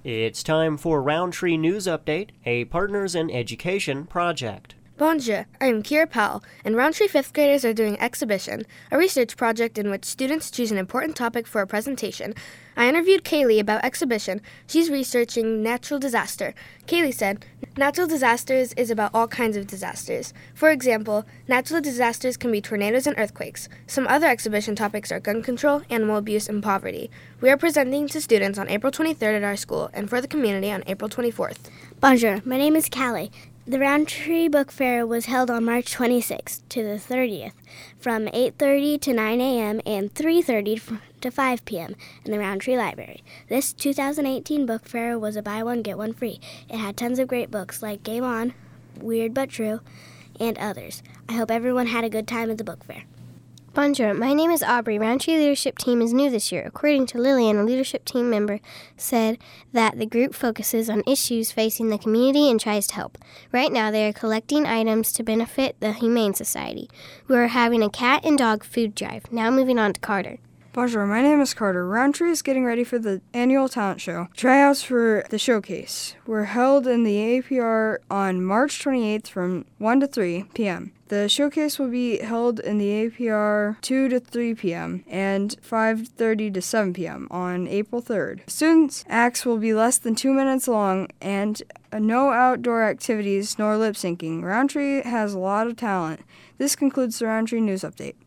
It's time for Roundtree News Update, a Partners in Education project. Bonjour, I am Kira Powell, and Roundtree 5th graders are doing Exhibition, a research project in which students choose an important topic for a presentation. I interviewed Kaylee about Exhibition. She's researching natural disaster. Kaylee said, natural disasters is about all kinds of disasters. For example, natural disasters can be tornadoes and earthquakes. Some other exhibition topics are gun control, animal abuse, and poverty. We are presenting to students on April 23rd at our school and for the community on April 24th. Bonjour, my name is Callie. The Roundtree Book Fair was held on March 26th to the 30th from 8:30 to 9 a.m. and 3:30 to 5 p.m. in the Roundtree Library. This 2018 book fair was a buy one, get one free. It had tons of great books like Game On, Weird But True, and others. I hope everyone had a good time at the book fair. Bonjour, my name is Aubrey. Roundtree Leadership Team is new this year. According to Lillian, a leadership team member said that the group focuses on issues facing the community and tries to help. Right now, they are collecting items to benefit the Humane Society. We are having a cat and dog food drive. Now moving on to Carter. Bonjour, my name is Carter. Roundtree is getting ready for the annual talent show. Tryouts for the showcase were held in the APR on March 28th from 1 to 3 p.m. The showcase will be held in the APR 2 to 3 p.m. and 5:30 to 7 p.m. on April 3rd. Students' acts will be less than 2 minutes long and no outdoor activities nor lip syncing. Roundtree has a lot of talent. This concludes the Roundtree News Update.